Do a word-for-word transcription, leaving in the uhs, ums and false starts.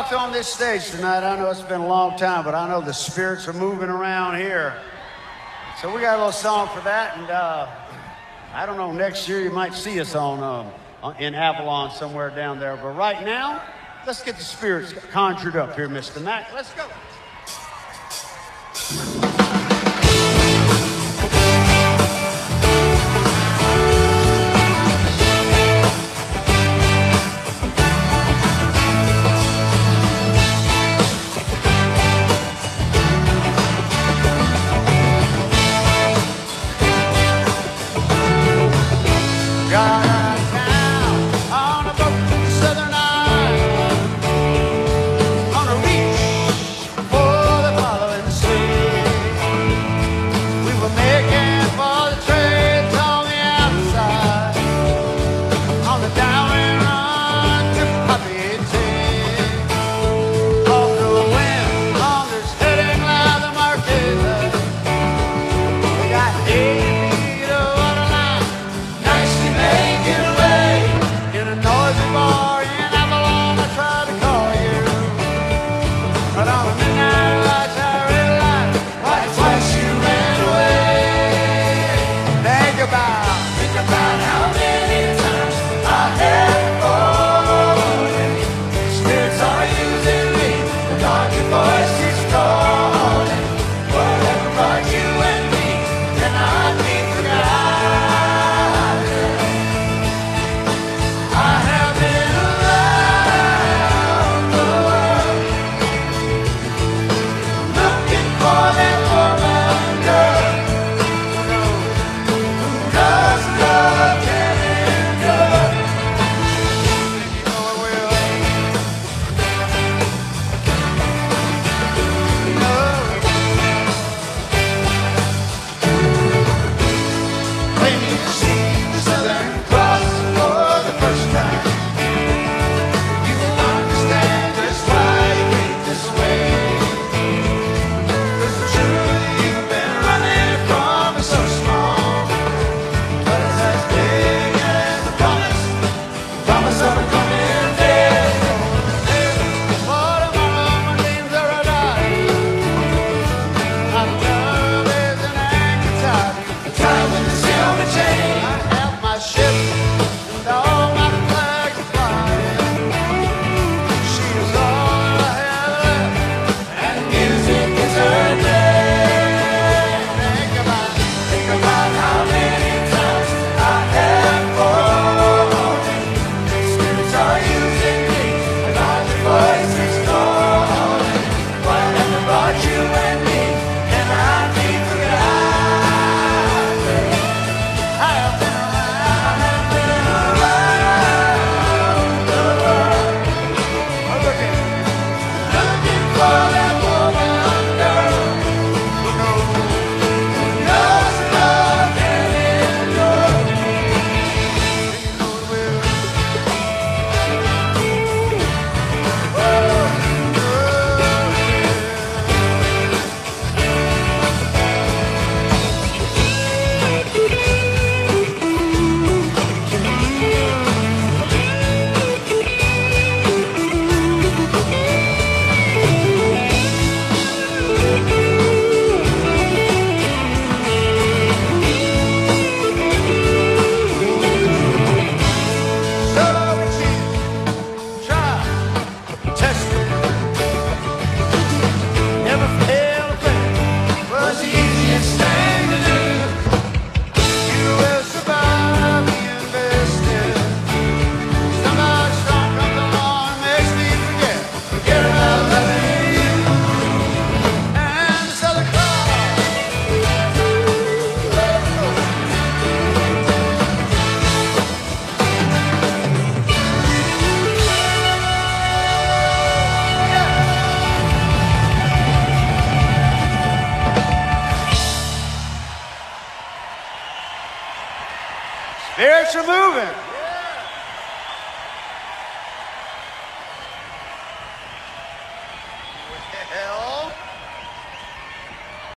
walked on this stage tonight, I know it's been a long time, but I know the spirits are moving around here. So we got a little song for that, and uh, I don't know, next year you might see us on um, in Avalon somewhere down there. But right now, let's get the spirits conjured up here, Mister Mac. Let's go. Spirits are moving.